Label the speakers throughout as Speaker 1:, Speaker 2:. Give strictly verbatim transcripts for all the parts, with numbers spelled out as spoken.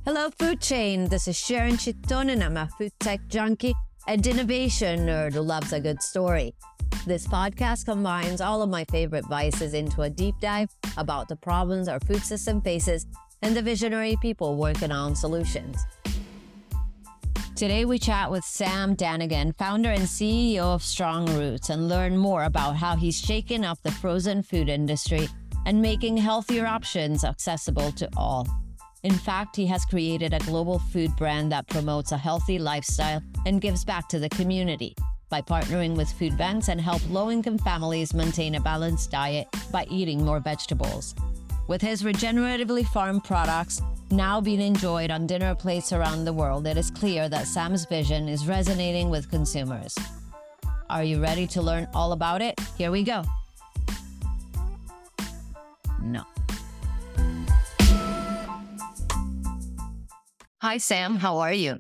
Speaker 1: Hello, Food Chain. This is Sharon Chiton, and I'm a food tech junkie and innovation nerd who loves a good story. This podcast combines all of my favorite vices into a deep dive about the problems our food system faces and the visionary people working on solutions. Today, we chat with Sam Danigan, founder and C E O of Strong Roots, and learn more about how he's shaken up the frozen food industry and making healthier options accessible to all. In fact, he has created a global food brand that promotes a healthy lifestyle and gives back to the community by partnering with food banks and help low-income families maintain a balanced diet by eating more vegetables. With his regeneratively farmed products now being enjoyed on dinner plates around the world, it is clear that Sam's vision is resonating with consumers. Are you ready to learn all about it? Here we go. No. Hi, Sam. How are you?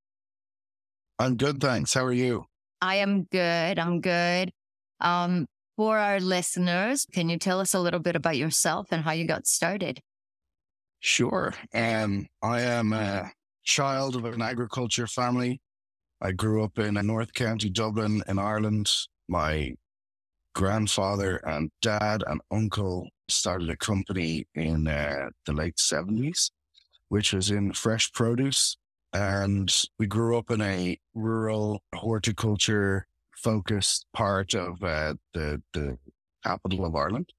Speaker 2: I'm good, thanks. How are you?
Speaker 1: I am good. I'm good. Um, for our listeners, can you tell us a little bit about yourself and how you got started?
Speaker 2: Sure. Um, I am a child of an agriculture family. I grew up in North County, Dublin in Ireland. My grandfather and dad and uncle started a company in uh, the late seventies, which was in fresh produce. And we grew up in a rural horticulture focused part of uh, the, the capital of Ireland.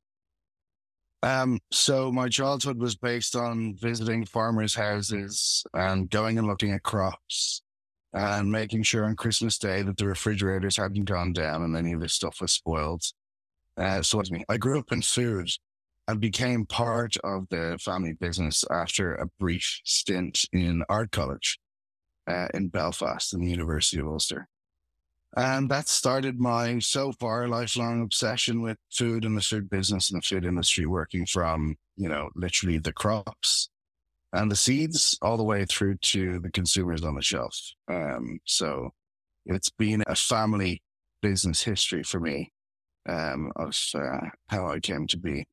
Speaker 2: Um, so my childhood was based on visiting farmers' houses and going and looking at crops and making sure on Christmas Day that the refrigerators hadn't gone down and any of the stuff was spoiled. Uh, so I grew up in food and became part of the family business after a brief stint in art college uh, in Belfast and the University of Ulster. And that started my so far lifelong obsession with food and the food business and the food industry, working from, you know, literally the crops and the seeds all the way through to the consumers on the shelf. Um, so it's been a family business history for me um, of uh, how I came to be.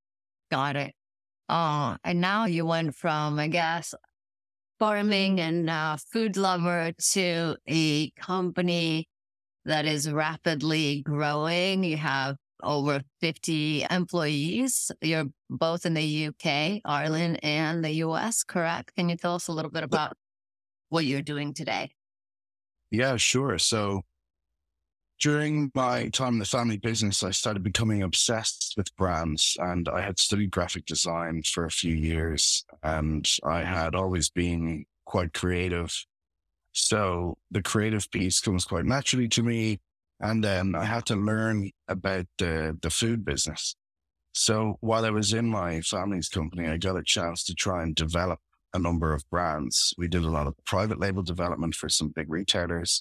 Speaker 1: Got it. Oh, and now you went from, I guess, farming and uh, food lover to a company that is rapidly growing. You have over fifty employees. You're both in the U K, Ireland, and the U S, correct? Can you tell us a little bit about what you're doing today?
Speaker 2: Yeah, sure. So during my time in the family business, I started becoming obsessed with brands, and I had studied graphic design for a few years, and I had always been quite creative. So the creative piece comes quite naturally to me. And then I had to learn about the, the food business. So while I was in my family's company, I got a chance to try and develop a number of brands. We did a lot of private label development for some big retailers.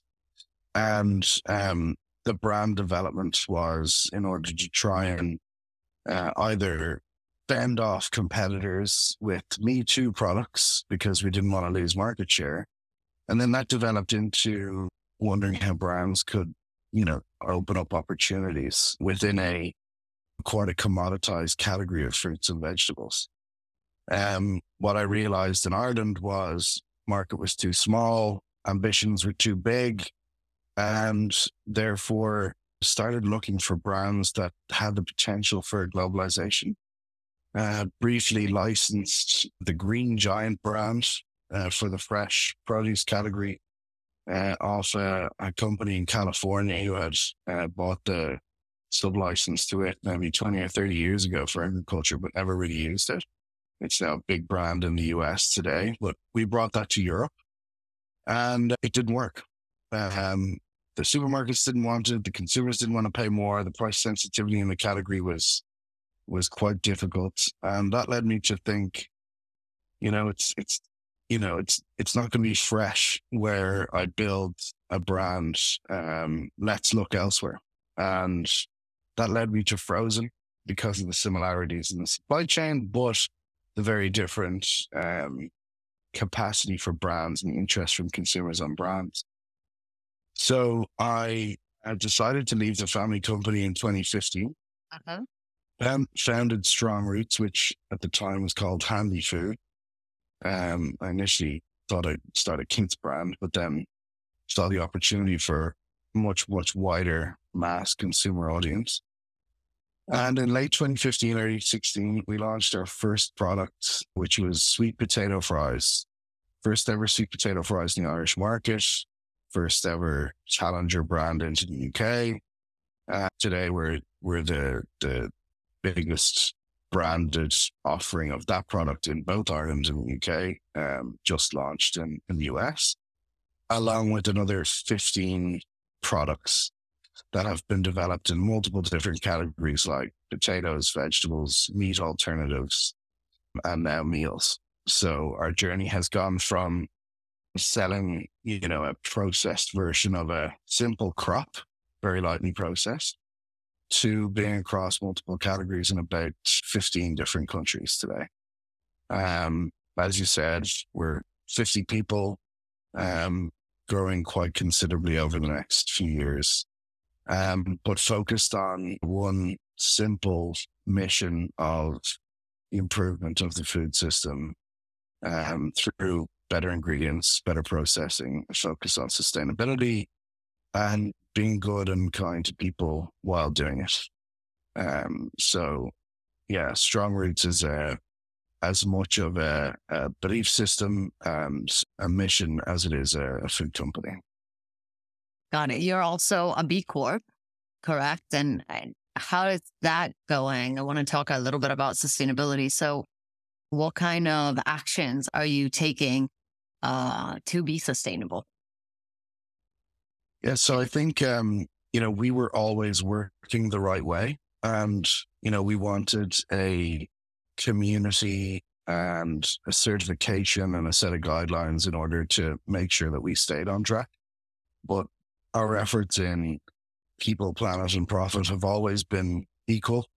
Speaker 2: And um, the brand development was in order to try and uh, either fend off competitors with Me Too products because we didn't want to lose market share. And then that developed into wondering how brands could, you know, open up opportunities within a quite a commoditized category of fruits and vegetables. Um, what I realized in Ireland was market was too small, ambitions were too big, and therefore started looking for brands that had the potential for globalization. Uh, briefly licensed the Green Giant brand uh, for the fresh produce category uh, off uh, a company in California who had uh, bought the sub-license to it maybe twenty or thirty years ago for agriculture, but never really used it. It's now a big brand in the U S today, but we brought that to Europe and it didn't work. Um, the supermarkets didn't want it. The consumers didn't want to pay more. The price sensitivity in the category was was quite difficult. And that led me to think, you know, it's, it's, you know, it's, it's not going to be fresh where I build a brand. Um, let's look elsewhere. And that led me to frozen because of the similarities in the supply chain, but the very different, um, capacity for brands and interest from consumers on brands. So I, I decided to leave the family company in twenty fifteen.
Speaker 1: Uh-huh.
Speaker 2: Um, founded Strong Roots, which at the time was called Handy Food. Um, I initially thought I'd start a Kinks brand, but then saw the opportunity for much, much wider mass consumer audience. And in late twenty fifteen, early sixteen, we launched our first product, which was sweet potato fries. First ever sweet potato fries in the Irish market, first ever challenger brand into the U K. Uh, today, we're we're the the biggest branded offering of that product in both Ireland and the U K, um, just launched in, in the U S, along with another fifteen products that have been developed in multiple different categories like potatoes, vegetables, meat alternatives, and now meals. So our journey has gone from selling, you know, a processed version of a simple crop, very lightly processed, to being across multiple categories in about fifteen different countries today. Um, as you said, we're fifty people, um, growing quite considerably over the next few years, um, but focused on one simple mission of the improvement of the food system um, through better ingredients, better processing, a focus on sustainability, and being good and kind to people while doing it. Um, so, yeah, Strong Roots is a, as much of a, a belief system and a mission as it is a, a food company.
Speaker 3: Got it. You're also a B Corp, correct? And, and how is that going? I want to talk a little bit about sustainability. So what kind of actions are you taking uh, to be sustainable?
Speaker 2: Yeah, so I think, um, you know, we were always working the right way. And, you know, we wanted a community and a certification and a set of guidelines in order to make sure that we stayed on track. But our efforts in people, planet, and profit have always been equal.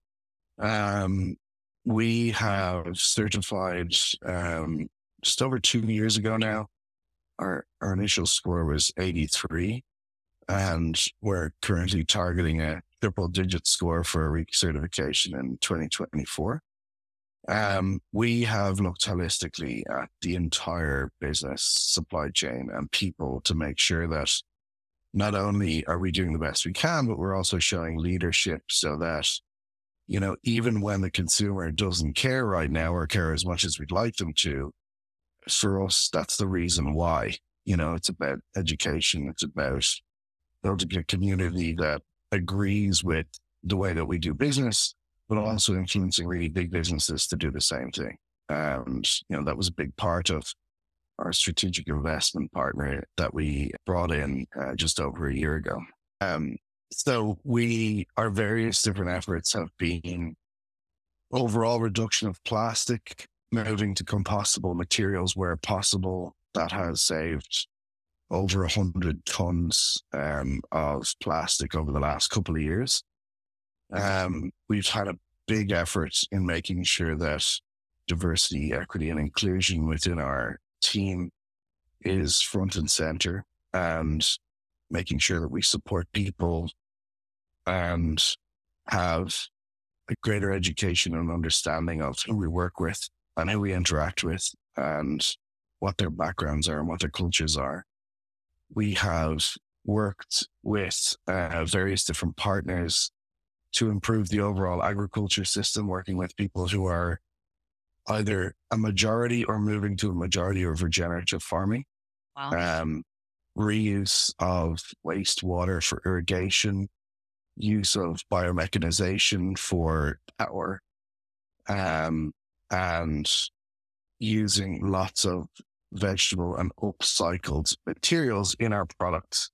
Speaker 2: Um, we have certified um, just over two years ago now. Our, our initial score was eighty-three. And we're currently targeting a triple digit score for a recertification in twenty twenty-four. Um, we have looked holistically at the entire business, supply chain, and people to make sure that not only are we doing the best we can, but we're also showing leadership so that, you know, even when the consumer doesn't care right now or care as much as we'd like them to, for us, that's the reason why. You know, it's about education. It's about building a community that agrees with the way that we do business, but also influencing really big businesses to do the same thing. And, you know, that was a big part of our strategic investment partner that we brought in uh, just over a year ago. Um, so we, our various different efforts have been overall reduction of plastic, moving to compostable materials where possible. That has saved over one hundred tons um, of plastic over the last couple of years. Um, we've had a big effort in making sure that diversity, equity, and inclusion within our team is front and center, and making sure that we support people and have a greater education and understanding of who we work with and who we interact with and what their backgrounds are and what their cultures are. We have worked with uh, various different partners to improve the overall agriculture system, working with people who are either a majority or moving to a majority of regenerative farming.
Speaker 3: Wow.
Speaker 2: Um, reuse of wastewater for irrigation, use of biomechanization for power, um, and using lots of vegetable and upcycled materials in our products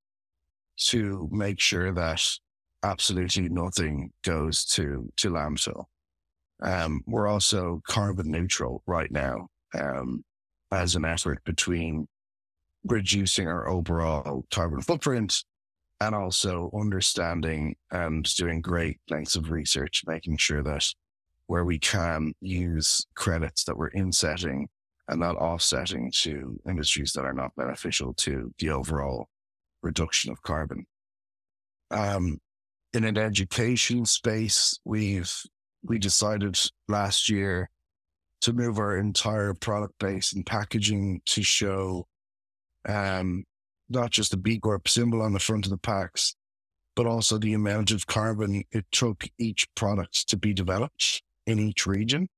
Speaker 2: to make sure that absolutely nothing goes to, to landfill. Um, we're also carbon neutral right now, um, as an effort between reducing our overall carbon footprint and also understanding and doing great lengths of research, making sure that where we can use credits that we're insetting and not offsetting to industries that are not beneficial to the overall reduction of carbon. Um, in an education space, we've, we decided last year to move our entire product base and packaging to show um, not just the B Corp symbol on the front of the packs, but also the amount of carbon it took each product to be developed in each region.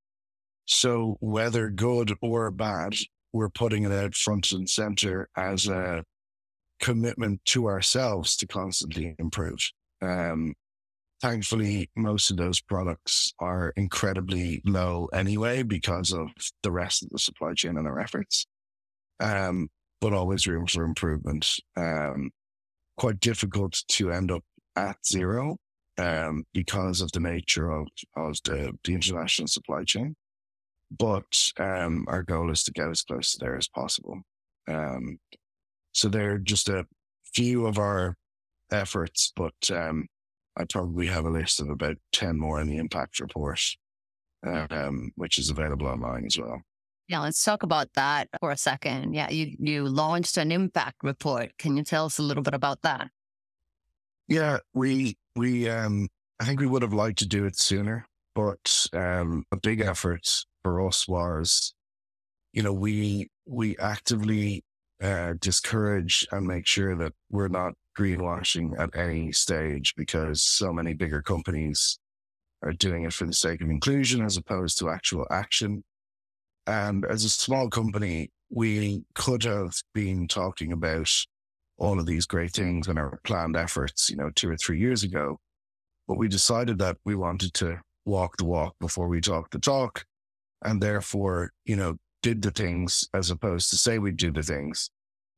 Speaker 2: So whether good or bad, we're putting it out front and center as a commitment to ourselves to constantly improve. Um, thankfully, most of those products are incredibly low anyway because of the rest of the supply chain and our efforts, um, but always room for improvement. Um, quite difficult to end up at zero um, because of the nature of, of the, the international supply chain. But um, our goal is to get as close to there as possible. Um, so they're just a few of our efforts, but um, I probably have a list of about ten more in the impact report, um, which is available online as well.
Speaker 3: Yeah, let's talk about that for a second. Yeah, you, you launched an impact report. Can you tell us a little bit about that?
Speaker 2: Yeah, we, we um, I think we would have liked to do it sooner, but um, a big effort for us was, you know, we we actively uh, discourage and make sure that we're not greenwashing at any stage, because so many bigger companies are doing it for the sake of inclusion as opposed to actual action. And as a small company, we could have been talking about all of these great things in our planned efforts, you know, two or three years ago, but we decided that we wanted to walk the walk before we talk the talk. And therefore, you know, did the things as opposed to say we'd do the things.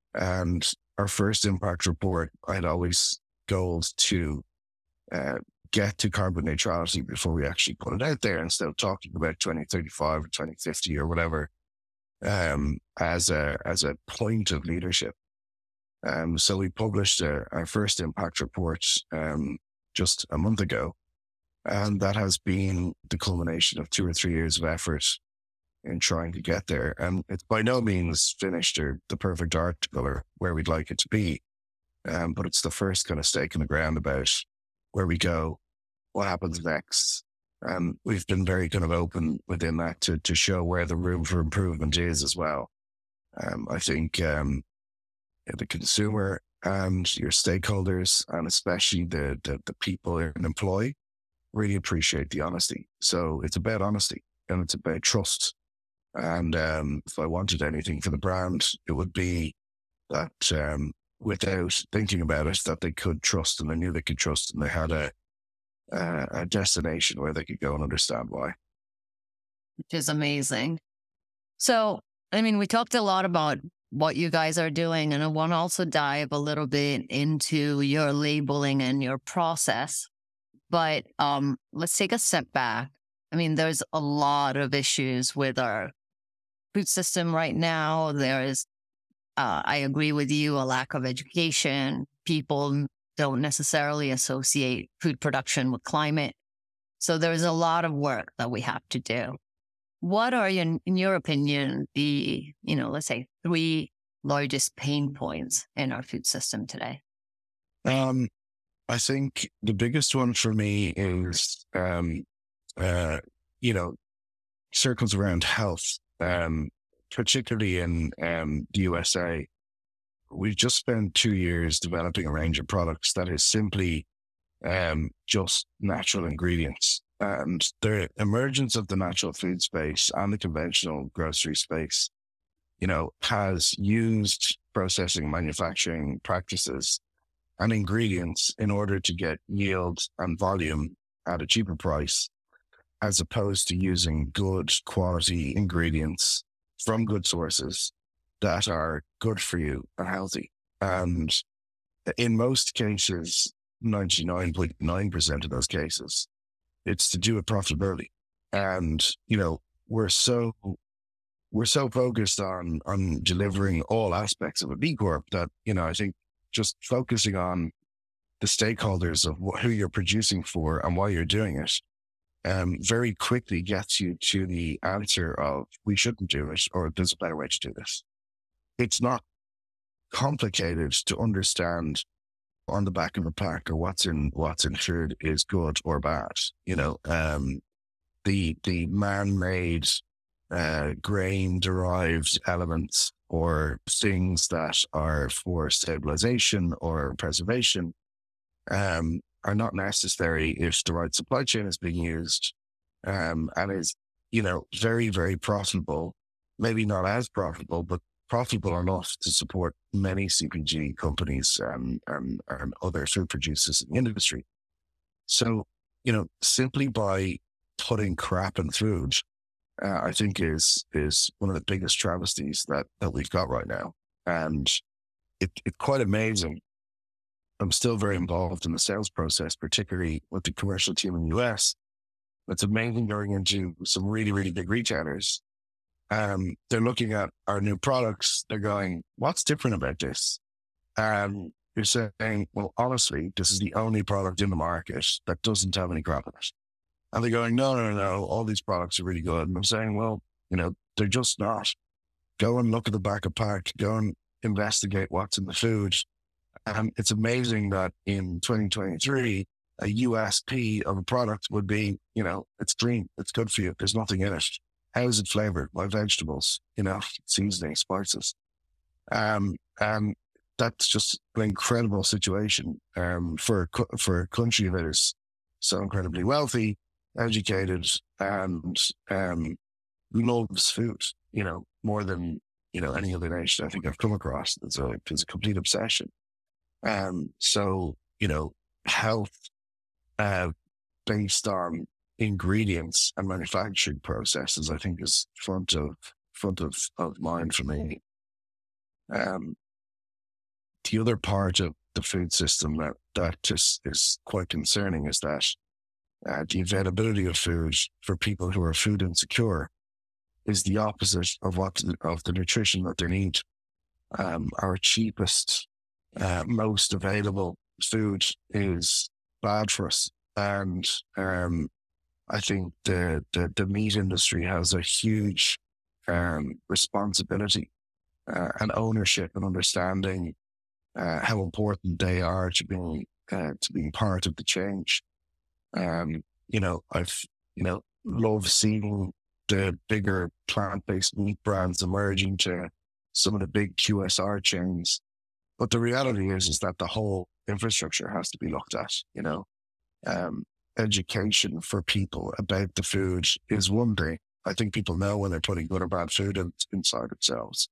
Speaker 2: And our first impact report, I'd always goals to uh, get to carbon neutrality before we actually put it out there, instead of talking about twenty thirty-five or twenty fifty or whatever um, as a as a point of leadership. Um, so we published uh, our first impact report um, just a month ago. And that has been the culmination of two or three years of effort in trying to get there. And it's by no means finished or the perfect article or where we'd like it to be. Um, but it's the first kind of stake in the ground about where we go, what happens next. And we've been very kind of open within that to, to show where the room for improvement is as well. Um, I think um, the consumer and your stakeholders, and especially the, the, the people in employ, really appreciate the honesty. So it's about honesty and it's about trust. And um, if I wanted anything for the brand, it would be that um, without thinking about it, that they could trust, and they knew they could trust, and they had a, a, a destination where they could go and understand why.
Speaker 3: Which is amazing. So, I mean, we talked a lot about what you guys are doing, and I want to also dive a little bit into your labeling and your process. But um, let's take a step back. I mean, there's a lot of issues with our food system right now. There is, uh, I agree with you, a lack of education. People don't necessarily associate food production with climate. So there's a lot of work that we have to do. What are, in, in your opinion, the, you know, let's say three largest pain points in our food system today?
Speaker 2: Um. I think the biggest one for me is, um, uh, you know, circles around health, um, particularly in um, the U S A. We've just spent two years developing a range of products that is simply um, just natural ingredients. And the emergence of the natural food space and the conventional grocery space, you know, has used processing manufacturing practices and ingredients in order to get yield and volume at a cheaper price, as opposed to using good quality ingredients from good sources that are good for you and healthy. And in most cases, ninety-nine point nine percent of those cases, it's to do with profitability. And, you know, we're so, we're so focused on, on delivering all aspects of a B Corp that, you know, I think just focusing on the stakeholders of wh- who you're producing for and why you're doing it, um, very quickly gets you to the answer of we shouldn't do it, or there's a better way to do this. It's not complicated to understand on the back of a pack or what's in what's in food is good or bad. You know, um, the the man-made uh, grain-derived elements or things that are for stabilization or preservation um, are not necessary if the right supply chain is being used um, and is, you know, very, very profitable. Maybe not as profitable, but profitable enough to support many C P G companies um, and, and other food producers in the industry. So, you know, simply by putting crap in food, uh, I think is is one of the biggest travesties that that we've got right now, and it, it's quite amazing. I'm still very involved in the sales process, particularly with the commercial team in the U S. It's amazing going into some really, really big retailers. Um, they're looking at our new products. They're going, "What's different about this?" Um, you're saying, "Well, honestly, this is the only product in the market that doesn't have any crap in it." And they're going, no, no, no, no, all these products are really good. And I'm saying, well, you know, they're just not. Go and look at the back of pack, go and investigate what's in the food. And it's amazing that in twenty twenty-three, a U S P of a product would be, you know, it's green, it's good for you, there's nothing in it. How is it flavored? By vegetables, you know, seasoning, spices. Um, and that's just an incredible situation um, for, for a country that is so incredibly wealthy, educated, and um, loves food, you know, more than, you know, any other nation I think I've come across. It's a, it's a complete obsession. Um, so, you know, health uh, based on ingredients and manufacturing processes, I think is front of, front of, of mind for me. Um, the other part of the food system that, that just is quite concerning is that Uh, the availability of food for people who are food insecure is the opposite of what of the nutrition that they need. Um, our cheapest, uh, most available food is bad for us, and um, I think the, the the meat industry has a huge um, responsibility uh, and ownership and understanding uh, how important they are to being uh, to being part of the change. Um, you know, I've, you know, love seeing the bigger plant-based meat brands emerging to some of the big Q S R chains. But the reality is, is that the whole infrastructure has to be looked at, you know. Um, education for people about the food is one thing. I think people know when they're putting good or bad food in, inside themselves.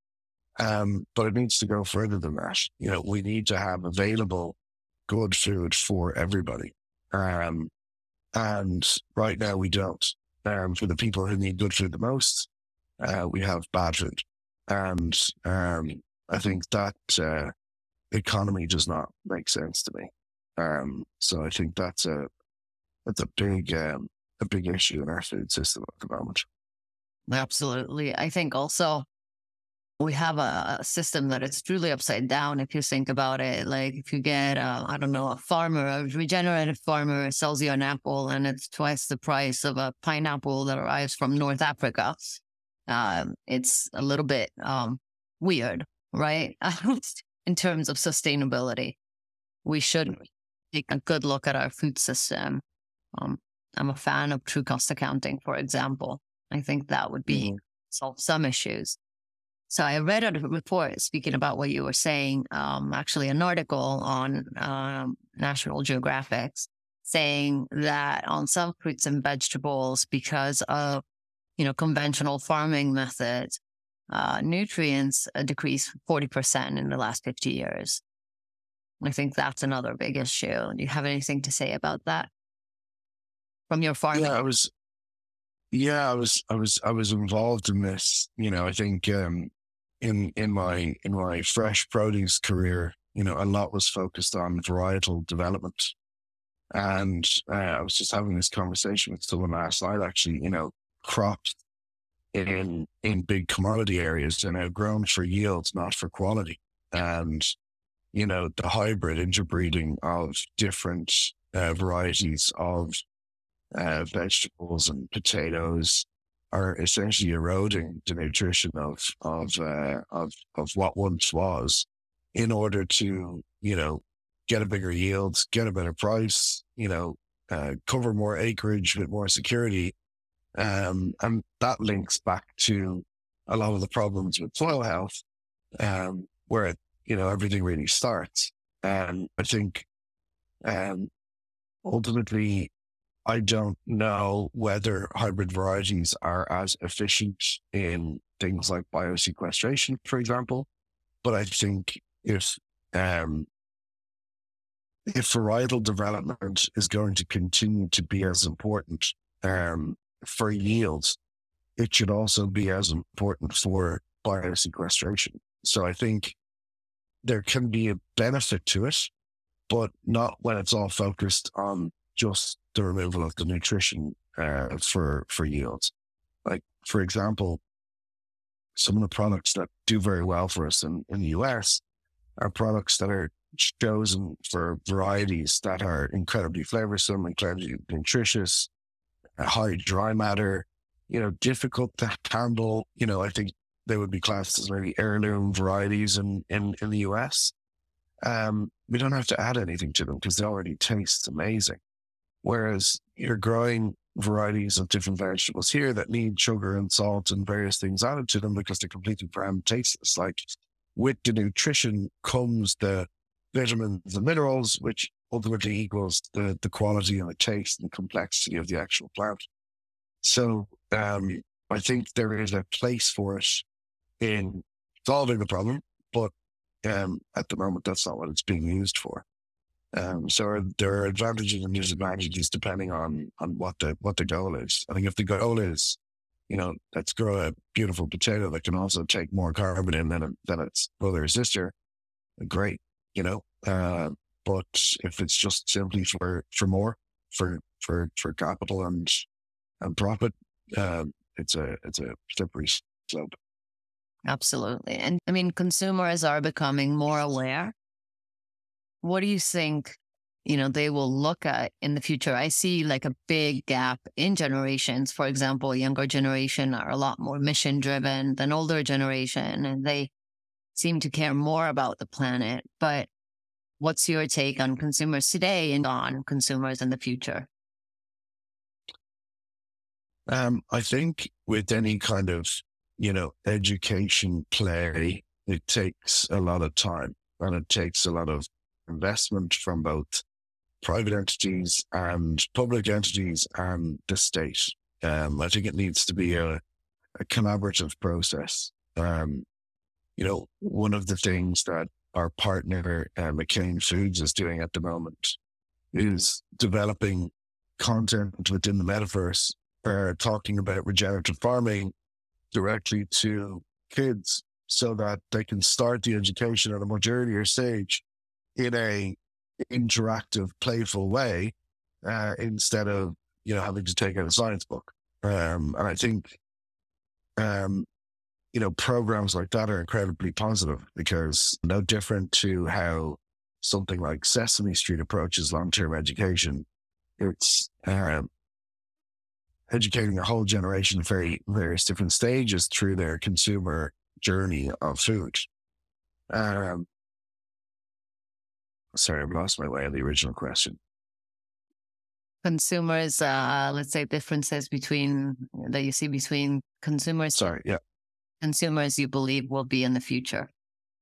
Speaker 2: Um, but it needs to go further than that. You know, we need to have available good food for everybody. Um, and right now we don't. Um, for the people who need good food the most, uh, we have bad food. And um, I think that uh, economy does not make sense to me. Um, so I think that's a that's a big um, a big issue in our food system at the moment.
Speaker 3: Absolutely. I think also we have a, a system that it's truly upside down if you think about it. Like if you get, uh, I don't know, a farmer, a regenerative farmer sells you an apple and it's twice the price of a pineapple that arrives from North Africa. Um, it's a little bit um, weird, right? In terms of sustainability, we should take a good look at our food system. Um, I'm a fan of true cost accounting, for example. I think that would be mm-hmm. solve some issues. So I read a report speaking about what you were saying, um, actually an article on um, National Geographic saying that on some fruits and vegetables, because of, you know, conventional farming methods, uh, nutrients uh, decreased forty percent in the last fifty years. I think that's another big issue. Do you have anything to say about that from your farming?
Speaker 2: Yeah, I was, yeah, I was, I was, I was involved in this. You know, I think um, in in my in my fresh produce career, you know, a lot was focused on varietal development, and uh, I was just having this conversation with someone last night. Actually, you know, crops in in big commodity areas are now grown for yields, not for quality, and you know, the hybrid interbreeding of different uh, varieties of uh, vegetables and potatoes are essentially eroding the nutrition of of uh, of of what once was, in order to, you know, get a bigger yield, get a better price, you know, uh, cover more acreage with more security, Um, and that links back to a lot of the problems with soil health, um, where, it, you know, everything really starts. And I think, um, ultimately, I don't know whether hybrid varieties are as efficient in things like biosequestration, for example. But I think if um, if varietal development is going to continue to be as important um, for yields, it should also be as important for biosequestration. So I think there can be a benefit to it, but not when it's all focused on just the removal of the nutrition uh, for for yields. Like, for example, some of the products that do very well for us in, in the U S are products that are chosen for varieties that are incredibly flavorsome, incredibly nutritious, high dry matter, you know, difficult to handle. You know, I think they would be classed as maybe heirloom varieties in, in, in the U S. Um, we don't have to add anything to them because they already taste amazing. Whereas you're growing varieties of different vegetables here that need sugar and salt and various things added to them because they're completely brand tasteless. Like, with the nutrition comes the vitamins and minerals, which ultimately equals the, the quality and the taste and complexity of the actual plant. So um, I think there is a place for it in solving the problem, but um, at the moment, that's not what it's being used for. Um, so there are advantages and disadvantages depending on on what the what the goal is. I think if the goal is, you know, let's grow a beautiful potato that can also take more carbon in than than its brother or sister, great, you know. Uh, but if it's just simply for for more, for for for capital and and profit, uh, it's a it's a slippery slope.
Speaker 3: Absolutely. And I mean, consumers are becoming more aware. What do you think, you know, they will look at in the future? I see like a big gap in generations. For example, younger generation are a lot more mission driven than older generation, and they seem to care more about the planet. But what's your take on consumers today and on consumers in the future?
Speaker 2: Um, I think with any kind of, you know, education play, it takes a lot of time and it takes a lot of investment from both private entities and public entities and the state. Um, I think it needs to be a, a collaborative process. Um, you know, one of the things that our partner, uh, McCain Foods, is doing at the moment is developing content within the metaverse, uh, talking about regenerative farming directly to kids so that they can start the education at a much earlier stage in a interactive, playful way, uh, instead of, you know, having to take out a science book. Um, and I think, um, you know, programs like that are incredibly positive because no different to how something like Sesame Street approaches long-term education. It's um, educating a whole generation at very various different stages through their consumer journey of food. Um, Sorry, I've lost my way on the original question.
Speaker 3: Consumers, uh, let's say differences between that you see between consumers.
Speaker 2: Sorry, yeah.
Speaker 3: Consumers you believe will be in the future.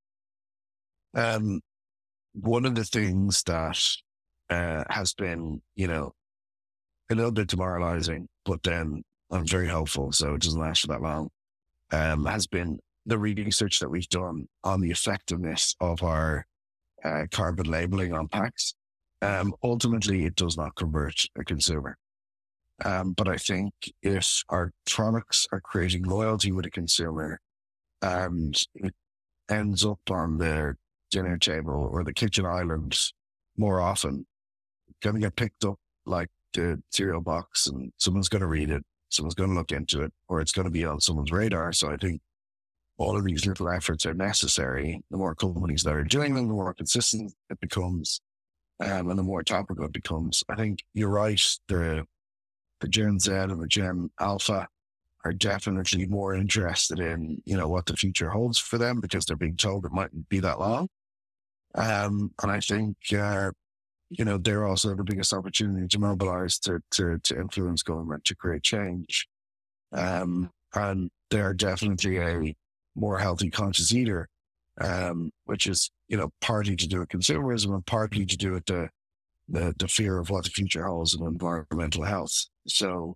Speaker 2: Um, one of the things that uh, has been, you know, a little bit demoralizing, but then I'm very hopeful, so it doesn't last for that long, um, has been the research that we've done on the effectiveness of our Uh, carbon labeling on packs. Um, ultimately, it does not convert a consumer. Um, but I think if our products are creating loyalty with a consumer and it ends up on their dinner table or the kitchen island more often, it's going to get picked up like the cereal box and someone's going to read it, someone's going to look into it, or it's going to be on someone's radar. So I think all of these little efforts are necessary. The more companies that are doing them, the more consistent it becomes, um, and the more topical it becomes. I think you're right. The, the Gen Z and the Gen Alpha are definitely more interested in, you know, what the future holds for them because they're being told it mightn't be that long. Um, and I think, uh, you know, they're also the biggest opportunity to mobilize to, to, to influence government to create change. Um, and they're definitely a more healthy conscious eater, um, which is, you know, partly to do with consumerism and partly to do with the, the, the fear of what the future holds in environmental health. So,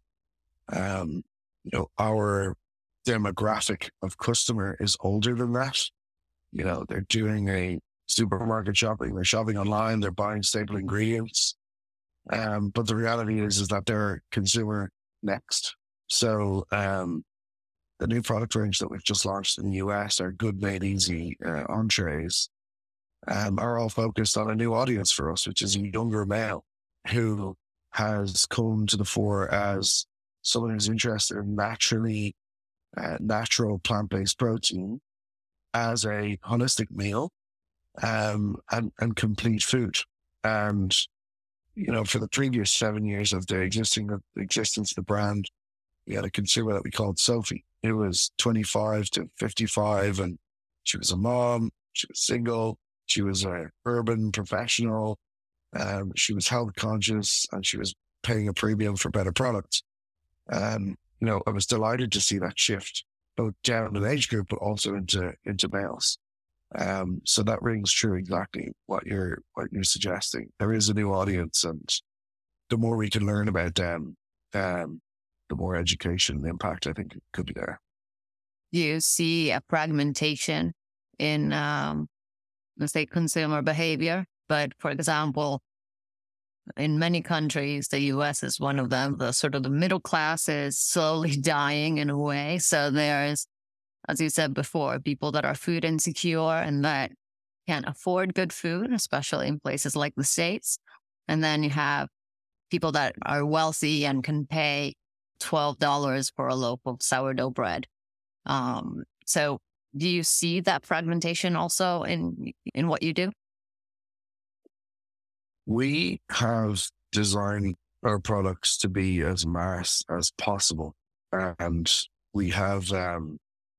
Speaker 2: um, you know, our demographic of customer is older than that. You know, they're doing a supermarket shopping, they're shopping online, they're buying staple ingredients. Um, but the reality is, is that they're consumer next. So, um, the new product range that we've just launched in the U S, our Good Made Easy uh, entrees, um, are all focused on a new audience for us, which is a younger male who has come to the fore as someone who's interested in naturally, uh, natural plant-based protein as a holistic meal, um, and, and complete food. And, you know, for the previous seven years of the existing of the existence of the brand, we had a consumer that we called Sophie. It was twenty-five to fifty-five, and she was a mom, she was single, she was an urban professional, um, she was health conscious, and she was paying a premium for better products. Um, you know, I was delighted to see that shift both down in age group, but also into into males. Um, so that rings true exactly what you're what you're suggesting. There is a new audience, and the more we can learn about them, um, the more education impact I think could be there.
Speaker 3: You see a fragmentation in, um, let's say, consumer behavior. But for example, in many countries, the U S is one of them, the sort of the middle class is slowly dying in a way. So there's, as you said before, people that are food insecure and that can't afford good food, especially in places like the States. And then you have people that are wealthy and can pay twelve dollars for a loaf of sourdough bread. Um, so do you see that fragmentation also in, in what you do?
Speaker 2: We have designed our products to be as mass as possible. And we have, um,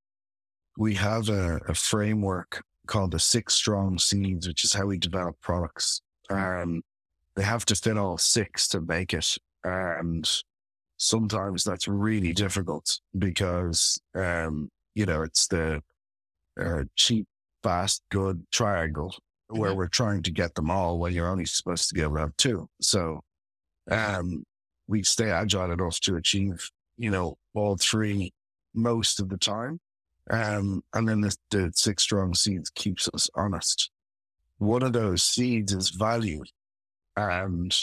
Speaker 2: we have a, a framework called the Six Strong Seeds, which is how we develop products. Um, they have to fit all six to make it. And sometimes that's really difficult because, um, you know, it's the uh, cheap, fast, good triangle where
Speaker 3: Mm-hmm.
Speaker 2: we're trying to get them all when you're only supposed to be able to have two. So, um, we stay agile enough to achieve, you know, all three most of the time. Um, and then the, the Six Strong Seeds keeps us honest. One of those seeds is value, and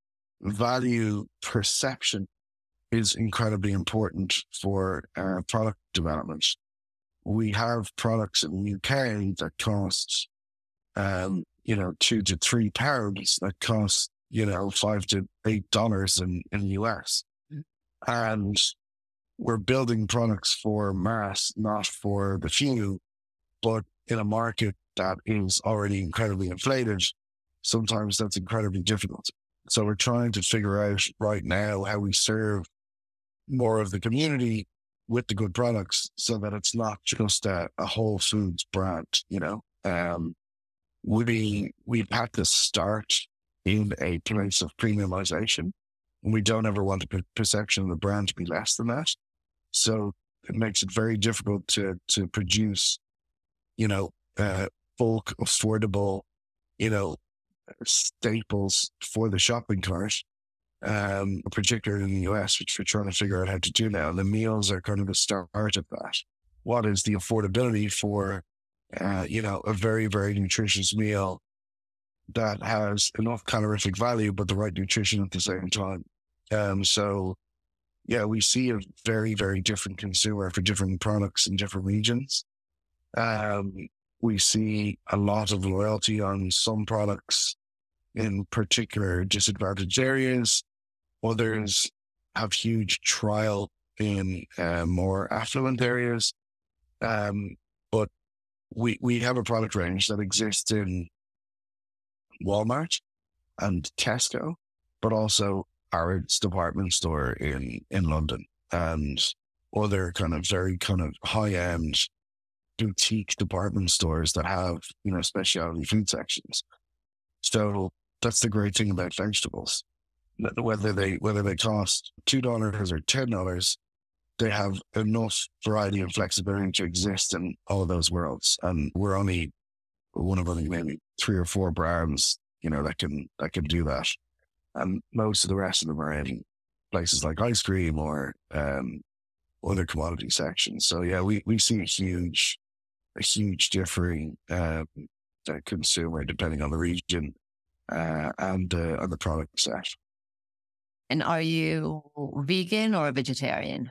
Speaker 2: value perception is incredibly important for uh, product development. We have products in the U K that cost, um, you know, two to three pounds that cost, you know, five to eight dollars in, in the U S. And we're building products for mass, not for the few, but in a market that is already incredibly inflated. Sometimes that's incredibly difficult. So we're trying to figure out right now how we serve more of the community with the good products so that it's not just a, a Whole Foods brand, you know. Um, we, we've had to start in a place of premiumization, and we don't ever want the perception of the brand to be less than that. So it makes it very difficult to, to produce, you know, uh, bulk, affordable, you know, staples for the shopping cart, um, particularly in the U S, which we're trying to figure out how to do now. And the meals are kind of the start of that. What is the affordability for, uh, you know, a very, very nutritious meal that has enough calorific value, but the right nutrition at the same time? Um, so, yeah, we see a very, very different consumer for different products in different regions. Um, we see a lot of loyalty on some products in particular disadvantaged areas. Others have huge trial in uh, more affluent areas. Um, but we, we have a product range that exists in Walmart and Tesco, but also Harrods department store in, in London, and other kind of very kind of high-end boutique department stores that have, you know, specialty food sections. So that's the great thing about vegetables. Whether they whether they cost two dollars or ten dollars, they have enough variety and flexibility to exist in all of those worlds. And we're only one of only maybe three or four brands, you know, that can that can do that. And most of the rest of them are in places like ice cream or um, other commodity sections. So yeah, we, we see a huge, a huge differing uh, consumer depending on the region uh, and uh, on the product set.
Speaker 3: And are you vegan or a vegetarian?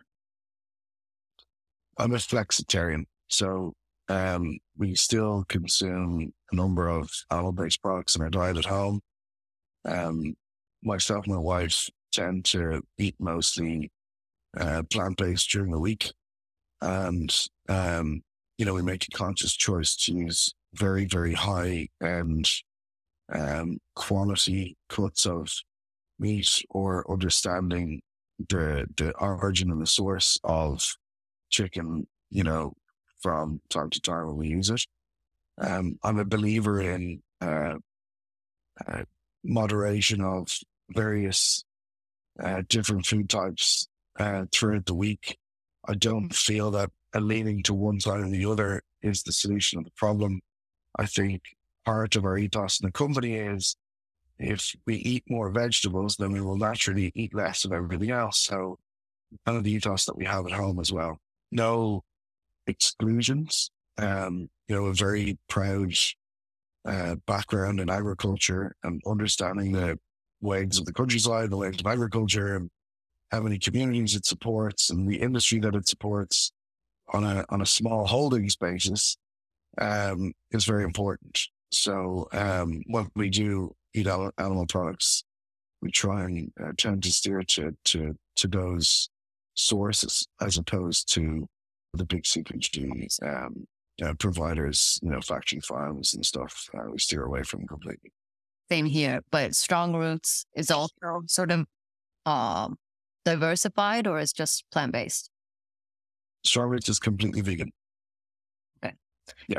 Speaker 2: I'm a flexitarian. So um, we still consume a number of animal-based products in our diet at home. Um, myself and my wife tend to eat mostly uh, plant-based during the week. And, um, you know, we make a conscious choice to use very, very high end um, quality cuts of meat, or understanding the the origin and the source of chicken, you know, from time to time when we use it. Um, I'm a believer in uh, uh, moderation of various uh, different food types uh, throughout the week. I don't feel that a leaning to one side or the other is the solution of the problem. I think part of our ethos in the company is if we eat more vegetables, then we will naturally eat less of everything else. So kind of the ethos that we have at home as well. No exclusions. Um, you know, a very proud uh, background in agriculture and understanding the ways of the countryside, the ways of agriculture, and how many communities it supports and the industry that it supports on a on a small holdings basis um, is very important. So um, when we do eat animal products, we try and uh, tend to steer to, to to those sources as opposed to the big C P G um, uh, providers, you know, factory farms and stuff. Uh, we steer away from completely.
Speaker 3: Same here, but Strong Roots is also sort of um, diversified, or is just plant-based?
Speaker 2: Strong Roots is completely vegan.
Speaker 3: Okay.
Speaker 2: Yeah.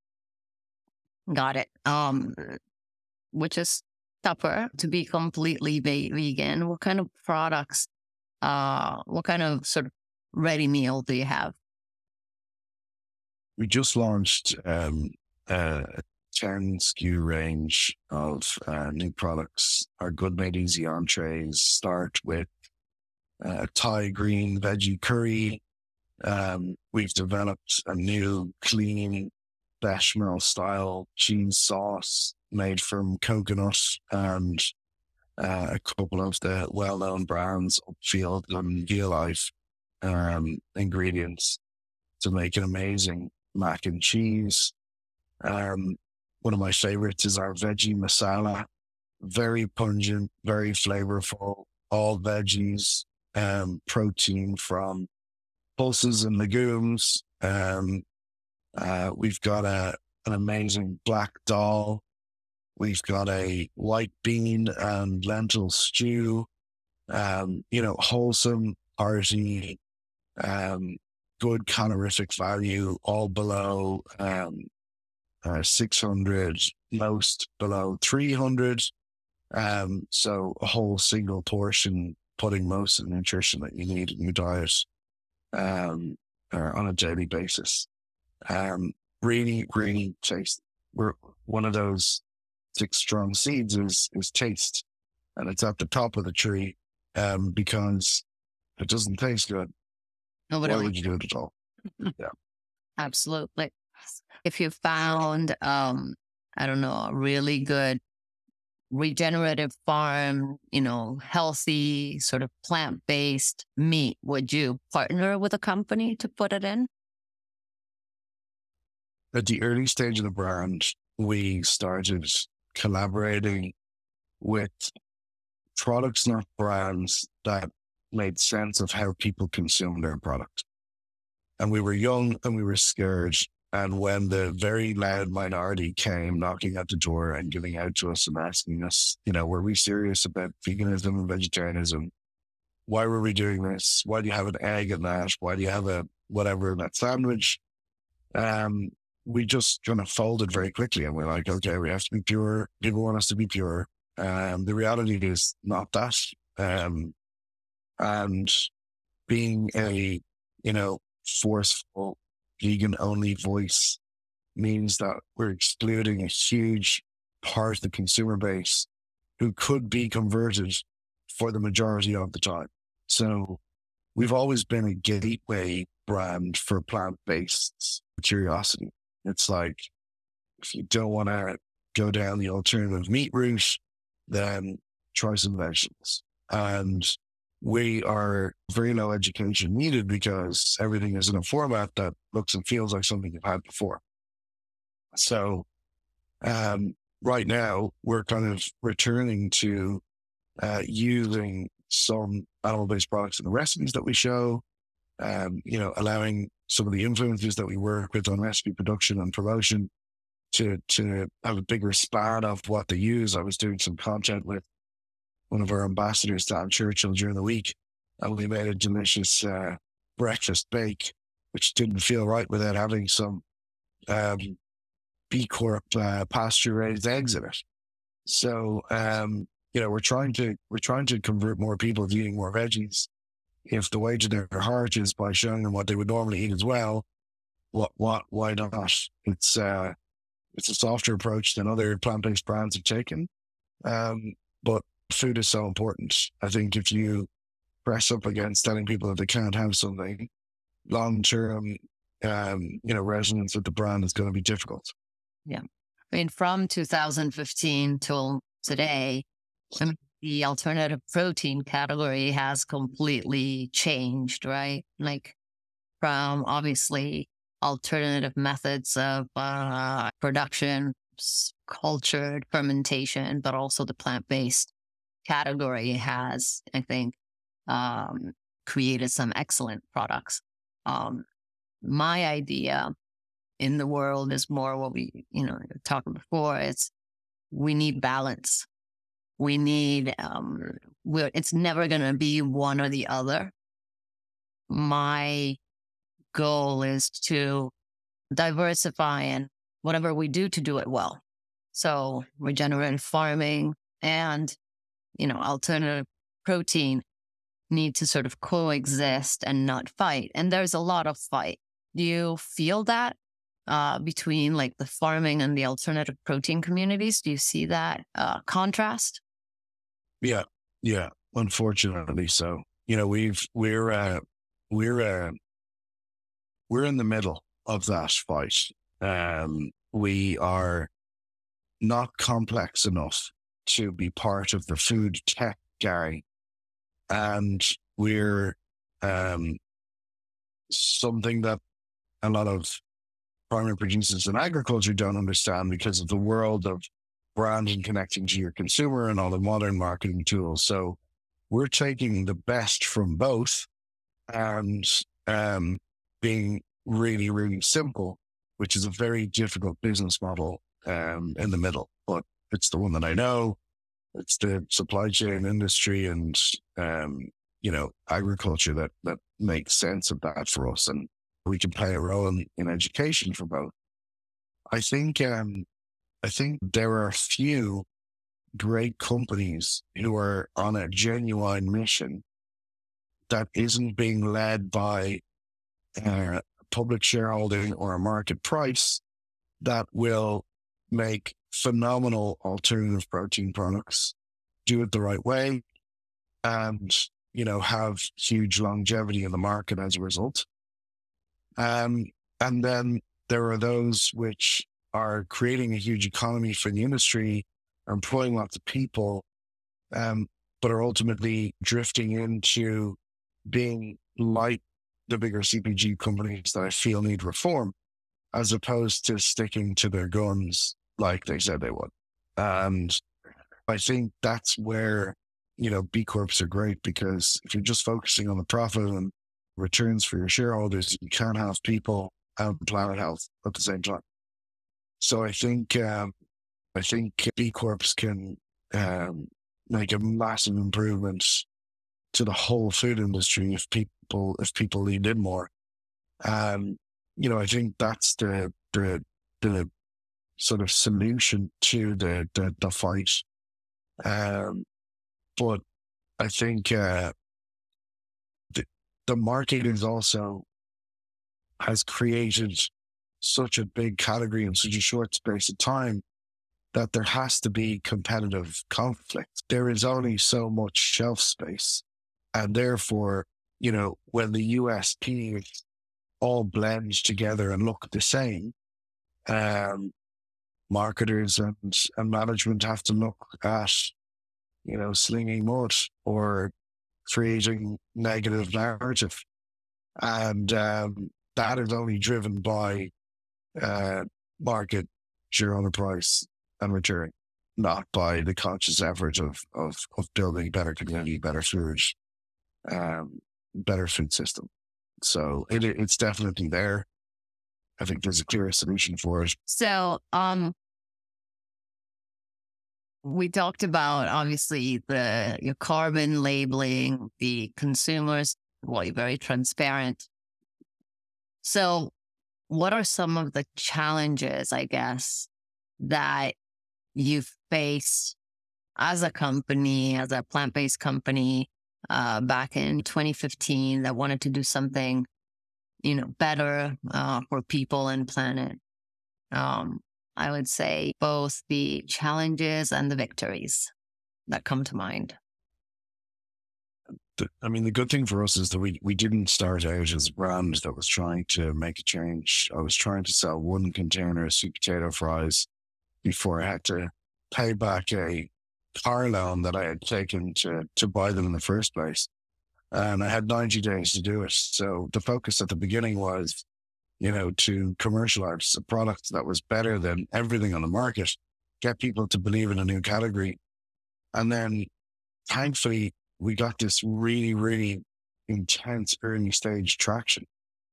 Speaker 3: Got it. Um, which is tougher to be completely ve- vegan. What kind of products, uh, what kind of sort of ready meal do you have?
Speaker 2: We just launched um, a ten S K U range of uh, new products. Our Good Made Easy entrees start with uh, Thai green veggie curry. Um, we've developed a new clean bechamel style cheese sauce made from coconut and uh, a couple of the well-known brands, Upfield and Geolife, um, ingredients to make an amazing mac and cheese. Um, one of my favorites is our veggie masala. Very pungent, very flavorful, all veggies, um, protein from pulses and legumes. Um, uh, we've got a an amazing black dal. We've got a white bean and lentil stew. Um, you know, wholesome, hearty, um, good calorific value, all below um, uh, six hundred, most below three hundred. Um, so a whole single portion, putting most of the nutrition that you need in your diet um, or on a daily basis. Um, really, really taste. We're one of those six strong seeds is is taste, and it's at the top of the tree um, because it doesn't taste good.
Speaker 3: Nobody
Speaker 2: Why
Speaker 3: likes
Speaker 2: would you do it at all? Yeah.
Speaker 3: Absolutely. If you found, um, I don't know, a really good regenerative farm, you know, healthy, sort of plant-based meat, would you partner with a company to put it in?
Speaker 2: At the early stage of the brand, we started collaborating with products, not brands, that made sense of how people consume their product. And we were young and we were scared. And when the very loud minority came knocking at the door and giving out to us and asking us, you know, were we serious about veganism and vegetarianism? Why were we doing this? Why do you have an egg in that? Why do you have a whatever in that sandwich? Um, we just kind of folded very quickly and we're like, okay, we have to be pure. People want us to be pure. Um, the reality is not that. Um, and being a you know, forceful vegan only voice means that we're excluding a huge part of the consumer base who could be converted for the majority of the time. So we've always been a gateway brand for plant-based curiosity. It's like, if you don't want to go down the alternative meat route, then try some vegetables. And we are very low education needed because everything is in a format that looks and feels like something you've had before. So um, right now, we're kind of returning to uh, using some animal-based products in the recipes that we show, um, you know, allowing some of the influencers that we work with on recipe production and promotion to to have a bigger span of what they use. I was doing some content with one of our ambassadors, Dan Churchill, during the week, and we made a delicious uh, breakfast bake, which didn't feel right without having some um, B Corp uh, pasture-raised eggs in it. So, um, you know, we're trying to we're trying to convert more people to eating more veggies. If the way to their heart is by showing them what they would normally eat as well, what what why not? It's uh, it's a softer approach than other plant-based brands have taken, um, but food is so important. I think if you press up against telling people that they can't have something, long-term, um, you know, resonance with the brand is going to be difficult.
Speaker 3: Yeah. I mean, from two thousand fifteen till today, I mean, the alternative protein category has completely changed, right? Like from obviously alternative methods of uh, production, cultured fermentation, but also the plant-based category has, I think, um, created some excellent products. Um, my idea in the world is more what we, you know, talked before. It's we need balance. We need, um, we're, it's never going to be one or the other. My goal is to diversify and whatever we do to do it well. So regenerative farming and, you know, alternative protein need to sort of coexist and not fight. And there's a lot of fight. Do you feel that uh, between like the farming and the alternative protein communities? Do you see that uh, contrast?
Speaker 2: Yeah, yeah. Unfortunately, so you know we've we're uh, we're uh, we're in the middle of that fight. Um, we are not complex enough to be part of the food tech guy, and we're um, something that a lot of primary producers in agriculture don't understand because of the world of branding connecting to your consumer and all the modern marketing tools. So we're taking the best from both and um, being really, really simple, which is a very difficult business model um, in the middle, but it's the one that I know. It's the supply chain industry and, um, you know, agriculture that, that makes sense of that for us. And we can play a role in, in education for both. I think, um, I think there are a few great companies who are on a genuine mission that isn't being led by uh, public shareholding or a market price that will make phenomenal alternative protein products, do it the right way, and, you know, have huge longevity in the market as a result. Um, and then there are those which are creating a huge economy for the industry, are employing lots of people, um, but are ultimately drifting into being like the bigger C P G companies that I feel need reform, as opposed to sticking to their guns like they said they would. And I think that's where, you know, B Corps are great, because if you're just focusing on the profit and returns for your shareholders, you can't have people and planet health at the same time. So I think, um, I think B Corps can um, make a massive improvement to the whole food industry if people, if people lean in more. Um, you know, I think that's the, the, the sort of solution to the, the, the fight. Um, but I think, uh, the, the market is also has created such a big category in such a short space of time that there has to be competitive conflict. There is only so much shelf space. And therefore, you know, when the U S Ps all blend together and look the same, um, marketers and, and management have to look at, you know, slinging mud or creating negative narrative. And um, that is only driven by uh, market shareholder price and return, not by the conscious effort of, of, of building better community, better food, um, better food system. So it, it's definitely there. I think there's a clear solution for it.
Speaker 3: So, um, we talked about obviously the your carbon labeling, the consumers, well, you're very transparent. So what are some of the challenges, I guess, that you've faced as a company, as a plant-based company, uh, back in twenty fifteen that wanted to do something, you know, better uh, for people and planet? Um, I would say both the challenges and the victories that come to mind.
Speaker 2: The, I mean, the good thing for us is that we, we didn't start out as a brand that was trying to make a change. I was trying to sell one container of sweet potato fries before I had to pay back a car loan that I had taken to, to buy them in the first place. And I had ninety days to do it. So the focus at the beginning was, you know, to commercialize a product that was better than everything on the market, get people to believe in a new category. And then thankfully, we got this really, really intense early stage traction.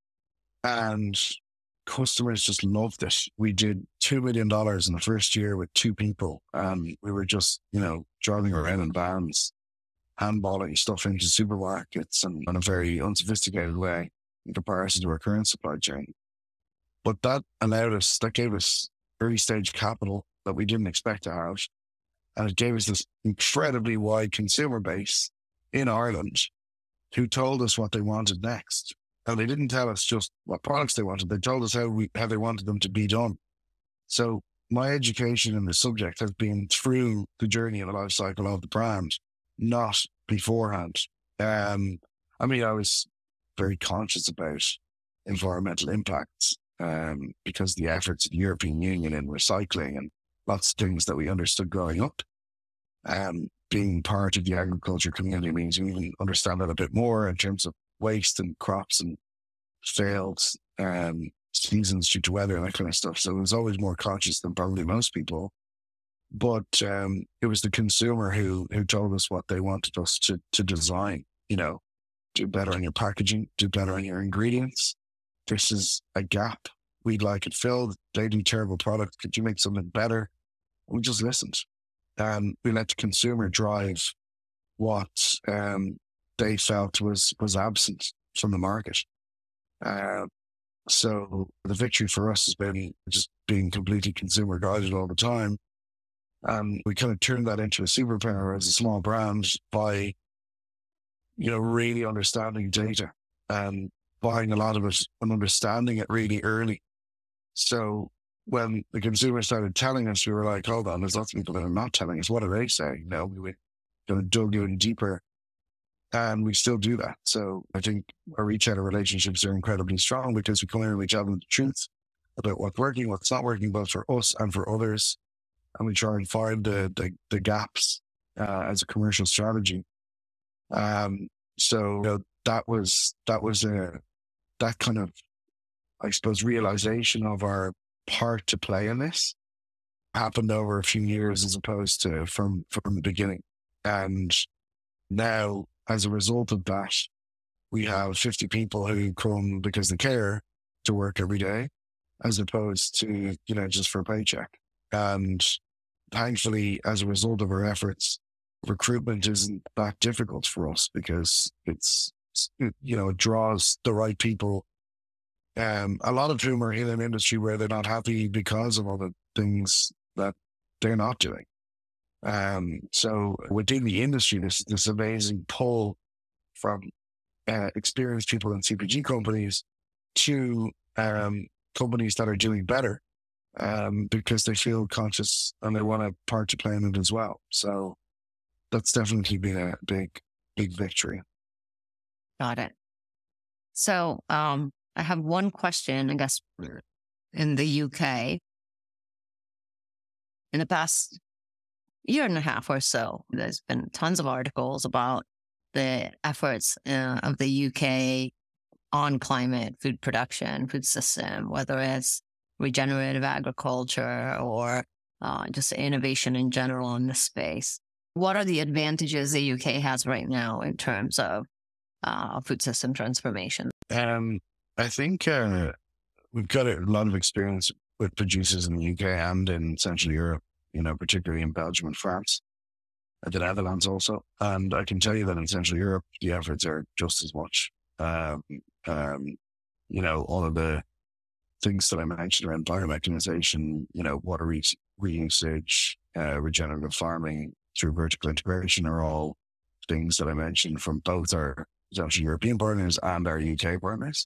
Speaker 2: And customers just loved it. We did two million dollars in the first year with two people. And we were just, you know, driving around in vans, handballing stuff into supermarkets and in a very unsophisticated way in comparison to our current supply chain. But that allowed us, that gave us early stage capital that we didn't expect to have. And it gave us this incredibly wide consumer base in Ireland who told us what they wanted next. And they didn't tell us just what products they wanted. They told us how we, how they wanted them to be done. So my education in the subject has been through the journey and the life cycle of the brand, not beforehand. Um, I mean, I was very conscious about environmental impacts um, because the efforts of the European Union in recycling and lots of things that we understood growing up. Um, being part of the agriculture community means you even understand that a bit more in terms of waste and crops and failed um, seasons due to weather and that kind of stuff. So I was always more conscious than probably most people. But um, it was the consumer who who told us what they wanted us to to design, you know, do better on your packaging, do better on your ingredients. This is a gap. We'd like it filled. They do terrible product. Could you make something better? We just listened. And we let the consumer drive what um, they felt was, was absent from the market. Uh, so the victory for us has been just being completely consumer guided all the time. And we kind of turned that into a superpower as a small brand by, you know, really understanding data and buying a lot of it and understanding it really early. So when the consumer started telling us, we were like, hold on, there's lots of people that are not telling us. What do they say? You know, we were kind of dug in deeper and we still do that. So I think our retailer relationships are incredibly strong because we come in and we tell them the truth about what's working, what's not working, both for us and for others. And we try and find the, the, the gaps uh, as a commercial strategy. Um, so you know, that was, that was a, that kind of, I suppose, realization of our part to play in this happened over a few years as opposed to from, from the beginning. And now, as a result of that, we have fifty people who come because they care to work every day, as opposed to, you know, just for a paycheck. And thankfully, as a result of our efforts, recruitment isn't that difficult for us because it's, you know, it draws the right people. Um, a lot of whom are in an industry where they're not happy because of all the things that they're not doing. Um, so within the industry, there's this amazing pull from uh, experienced people in C P G companies to um, companies that are doing better um, because they feel conscious and they want a part to play in it as well. So that's definitely been a big, big victory.
Speaker 3: Got it. So um, I have one question, I guess, in the U K. In the past year and a half or so, there's been tons of articles about the efforts uh, of the U K on climate, food production, food system, whether it's regenerative agriculture or uh, just innovation in general in this space. What are the advantages the U K has right now in terms of uh, food system transformation?
Speaker 2: Um, I think uh, we've got a lot of experience with producers in the U K and in Central Europe, you know, particularly in Belgium and France, and the Netherlands also. And I can tell you that in Central Europe, the efforts are just as much. Um, um, you know, all of the things that I mentioned around biomechanization, you know, water re- reusage, uh, regenerative farming through vertical integration are all things that I mentioned from both our Central European partners and our U K partners.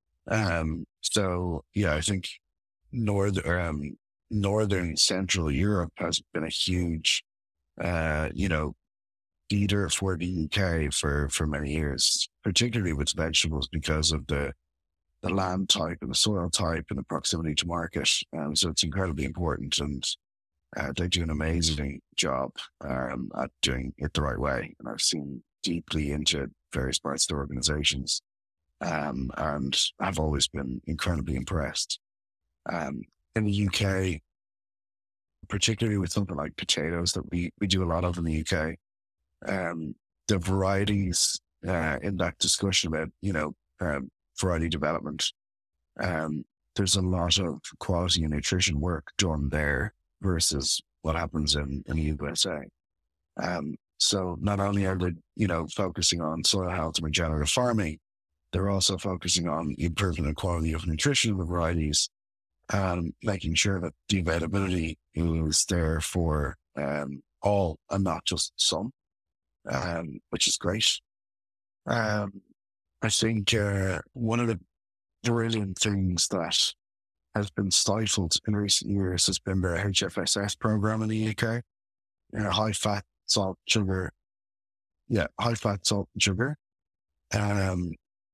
Speaker 2: Um, so yeah, I think northern, um, northern Central Europe has been a huge, uh, you know, leader for the U K for, for many years, particularly with vegetables because of the, the land type and the soil type and the proximity to market. Um, so it's incredibly important, and uh, they do an amazing job um, at doing it the right way. And I've seen deeply into various parts of the organizations um, and I've always been incredibly impressed. Um, in the U K, particularly with something like potatoes that we, we do a lot of in the U K, um, the varieties uh, in that discussion about, you know, um, variety development, um, there's a lot of quality and nutrition work done there versus what happens in, in the U S A. Um, so not only are they, you know, focusing on soil health and regenerative farming, they're also focusing on improving the quality of nutrition of the varieties and making sure that the availability is there for um, all and not just some, um, which is great. Um, I think uh, one of the brilliant things that has been stifled in recent years has been the H F S S program in the U K. You know, high fat, salt, sugar. Yeah, high fat, salt, and sugar. Um,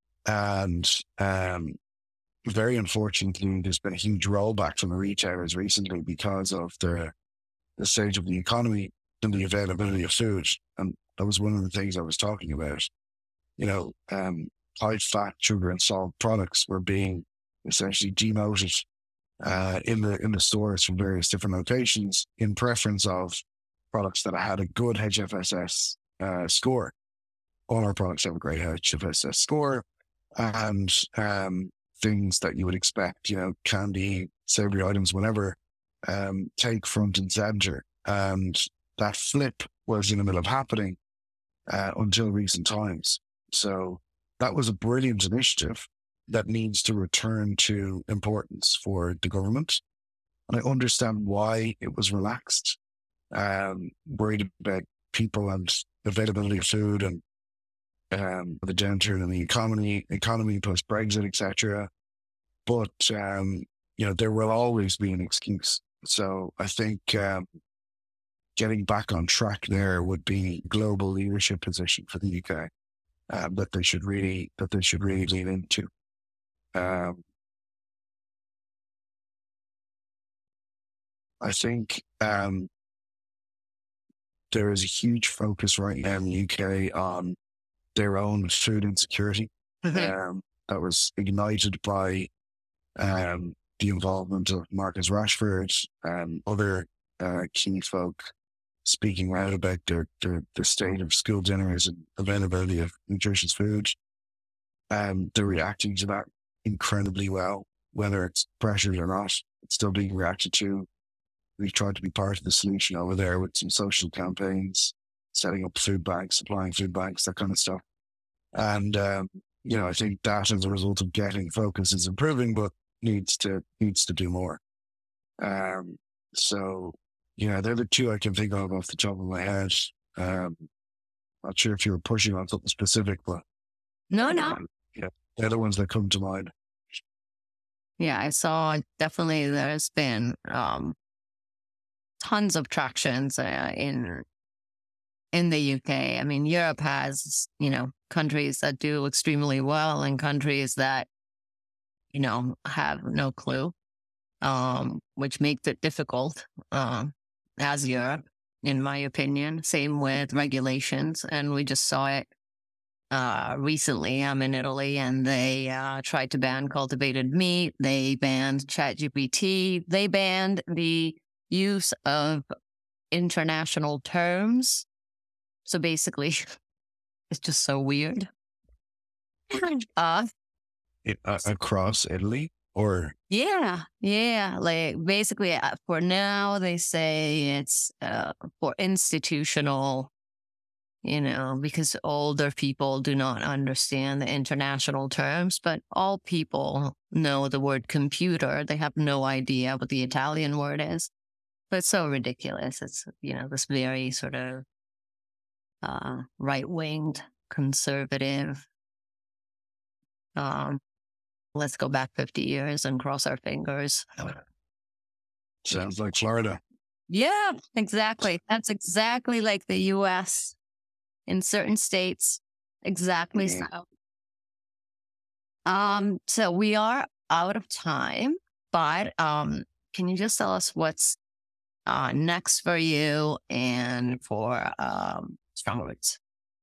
Speaker 2: and um, very unfortunately, there's been a huge rollback from the retailers recently because of the the stage of the economy and the availability of food. And that was one of the things I was talking about. You know, um, high fat, sugar, and salt products were being essentially demoted uh, in the in the stores from various different locations in preference of products that had a good H F S S uh, score. All our products have a great H F S S score, and um, things that you would expect, you know, candy, savory items, whatever, um, take front and center. And that flip was in the middle of happening uh, until recent times. So that was a brilliant initiative that needs to return to importance for the government. And I understand why it was relaxed, um, worried about people and availability of food and um, the downturn in the economy, economy post Brexit, et cetera. But um, you know, there will always be an excuse. So I think um, getting back on track there would be global leadership position for the U K um, that they should really that they should really lean into. Um, I think um, there is a huge focus right now in the U K on their own food insecurity. Mm-hmm. Um, that was ignited by um, the involvement of Marcus Rashford and other uh, key folk speaking out about their, their, their state of school dinners and availability of nutritious food. Um, they're reacting to that incredibly well, whether it's pressured or not. It's still being reacted to. We've tried to be part of the solution over there with some social campaigns, setting up food banks, supplying food banks, that kind of stuff. And, um, you know, I think that as a result of getting focus is improving, but needs to, needs to do more. Um, so, yeah, they're the two I can think of off the top of my head. Um, not sure if you were pushing on something specific, but
Speaker 3: no, no.
Speaker 2: Um, yeah, they're the ones that come to mind.
Speaker 3: Yeah, I saw definitely there's been um, tons of tractions uh, in in the U K. I mean, Europe has, you know, countries that do extremely well and countries that, you know, have no clue, um, which makes it difficult um, as Europe, in my opinion. Same with regulations. And we just saw it uh, recently. I'm in Italy and they uh, tried to ban cultivated meat. They banned ChatGPT. They banned the use of international terms. So basically, it's just so weird. Uh,
Speaker 2: It, uh, across Italy, or
Speaker 3: yeah, yeah. Like basically, uh, for now, they say it's uh, for institutional, you know, because older people do not understand the international terms, but all people know the word computer. They have no idea what the Italian word is. But it's so ridiculous. It's, you know, this very sort of uh, right-winged, conservative. Um, let's go back fifty years and cross our fingers.
Speaker 2: sounds like Florida.
Speaker 3: Yeah, exactly. That's exactly like the U S in certain states. Exactly
Speaker 2: Yeah.
Speaker 3: so. Um, so we are out of time, but um, can you just tell us what's uh, next for you and for um, Strong Roots?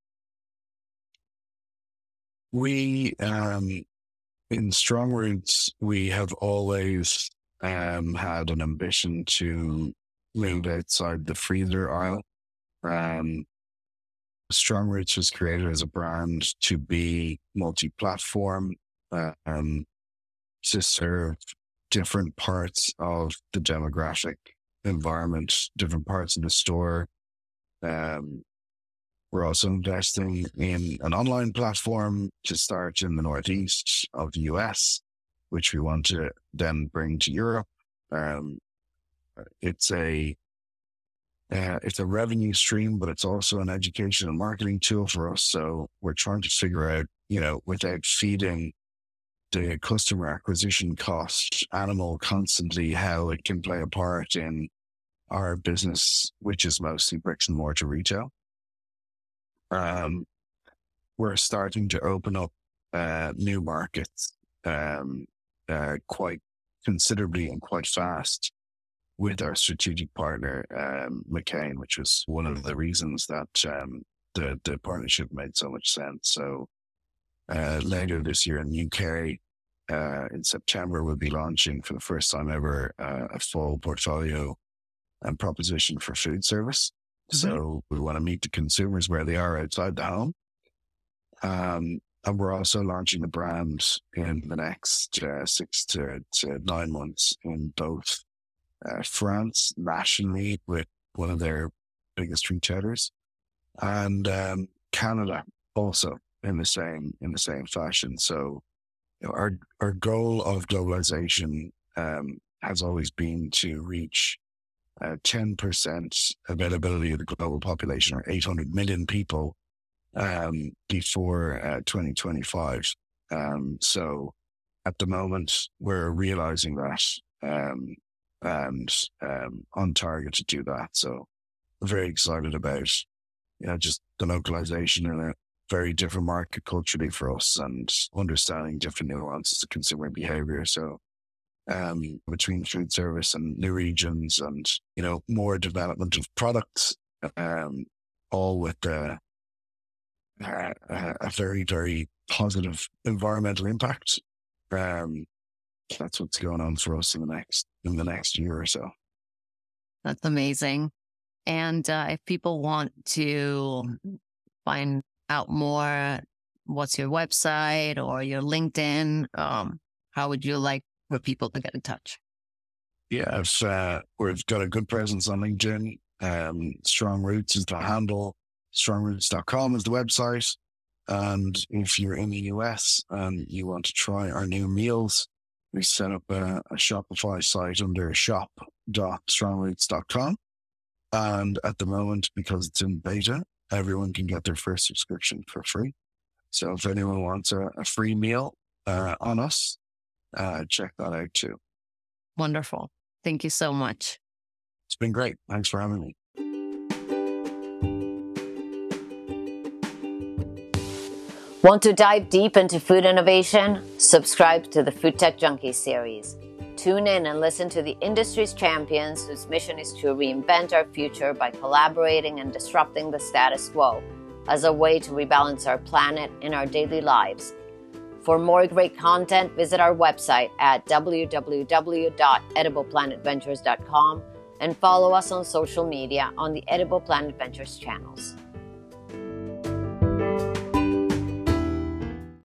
Speaker 2: We, um, in Strong Roots, we have always um, had an ambition to move outside the freezer aisle. Um, Strong Roots was created as a brand to be multi-platform, uh, um, to serve different parts of the demographic environment, different parts of the store. Um, we're also investing in an online platform to start in the Northeast of the U S, which we want to then bring to Europe. Um, it's a uh, it's a revenue stream, but it's also an education and marketing tool for us. So we're trying to figure out, you know, without feeding the customer acquisition cost animal constantly, how it can play a part in our business, which is mostly bricks and mortar retail. Um, we're starting to open up uh, new markets um, uh, quite considerably and quite fast with our strategic partner, um, McCain, which was one of the reasons that um, the, the partnership made so much sense. So uh, later this year in the U K, uh, in September, we'll be launching for the first time ever uh, a full portfolio and proposition for food service. Mm-hmm. So we want to meet the consumers where they are outside the home. Um, and we're also launching the brand in the next uh, six to, to nine months in both uh, France nationally with one of their biggest retailers, and um, Canada also in the same in the same fashion. So you know, our our goal of globalization um, has always been to reach uh, ten percent availability of the global population, or eight hundred million people, um, before uh, twenty twenty-five. Um, so at the moment, we're realizing that um, and um, on target to do that. So we're very excited about you know, just the localization in a very different market culturally for us and understanding different nuances of consumer behavior. So um, between food service and new regions and, you know, more development of products, um, all with uh, uh, a very, very positive environmental impact. Um, that's what's going on for us in the next in the next year or so.
Speaker 3: That's amazing. And uh, if people want to find out more, what's your website or your LinkedIn? Um, how would you like for people to get in touch?
Speaker 2: Yeah, if, uh, we've got a good presence on LinkedIn. Um, Strong Roots is the handle. strong roots dot com is the website. And if you're in the U S and you want to try our new meals, we set up a, a Shopify site under shop dot strong roots dot com. And at the moment, because it's in beta, everyone can get their first subscription for free. So if anyone wants a, a free meal uh, on us, uh, check that out too.
Speaker 3: Wonderful. Thank you so much.
Speaker 2: It's been great. Thanks for having me.
Speaker 1: Want to dive deep into food innovation? Subscribe to the Food Tech Junkie series. Tune in and listen to the industry's champions whose mission is to reinvent our future by collaborating and disrupting the status quo as a way to rebalance our planet in our daily lives. For more great content, visit our website at w w w dot edible planet ventures dot com and follow us on social media on the Edible Planet Ventures channels.